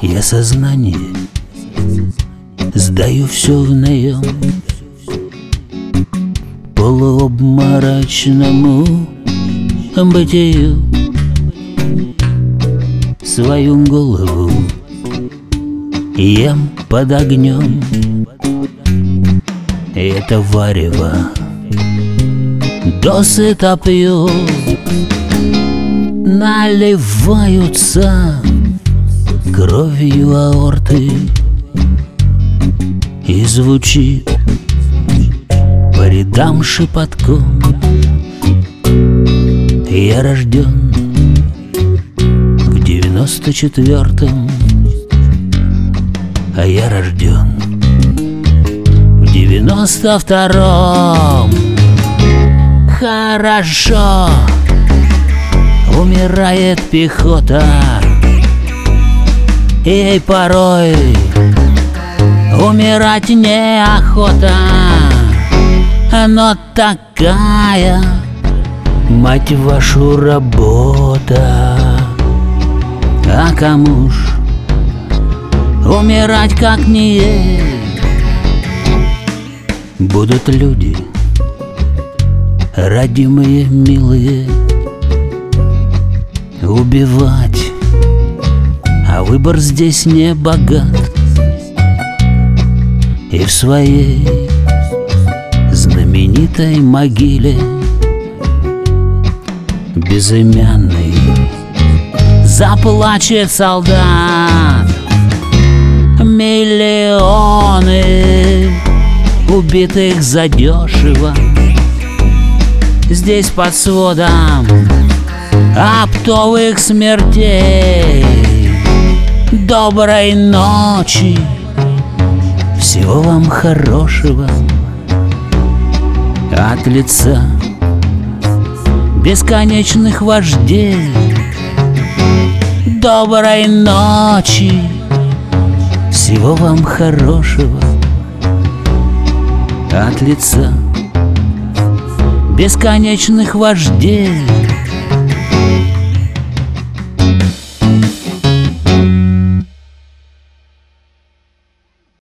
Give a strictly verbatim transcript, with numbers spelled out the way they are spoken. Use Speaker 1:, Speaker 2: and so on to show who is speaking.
Speaker 1: Я сознание сдаю все в наем полуобморочному бытию. Свою голову ем под огнем, и это варево досыта пью. Наливаются кровью аорты, и звучит по рядам шепотком: я рожден в девяносто четвертом, а я рожден в девяносто втором. Хорошо умирает пехота, ей порой умирать неохота, но такая, мать вашу, работа. А кому ж умирать, как не ей? Будут люди, родимые, милые, убивать, а выбор здесь не богат. И в своей знаменитой могиле безымянный заплачет солдат. Миллионы убитых задешево здесь под сводом оптовых смертей. Доброй ночи, всего вам хорошего от лица бесконечных вождей. Доброй ночи, всего вам хорошего от лица бесконечных вождей.